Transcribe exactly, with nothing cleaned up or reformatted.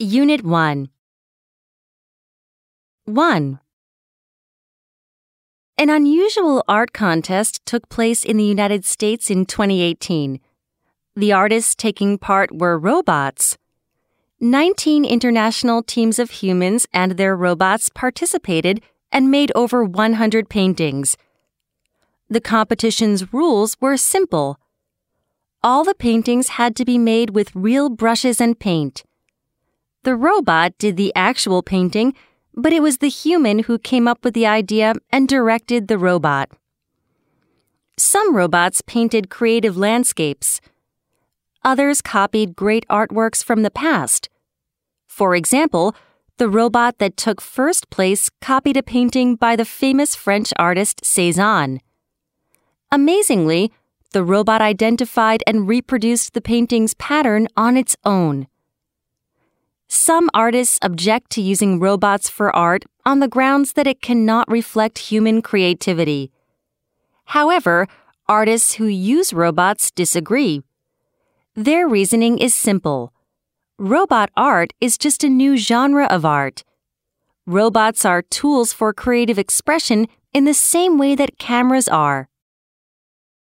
Unit one. one. An unusual art contest took place in the United States in twenty eighteen. The artists taking part were robots. nineteen international teams of humans and their robots participated and made over one hundred paintings. The competition's rules were simple. All the paintings had to be made with real brushes and paint. The robot did the actual painting, but it was the human who came up with the idea and directed the robot. Some robots painted creative landscapes. Others copied great artworks from the past. For example, the robot that took first place copied a painting by the famous French artist Cézanne. Amazingly, the robot identified and reproduced the painting's pattern on its own. Some artists object to using robots for art on the grounds that it cannot reflect human creativity. However, artists who use robots disagree. Their reasoning is simple. Robot art is just a new genre of art. Robots are tools for creative expression in the same way that cameras are.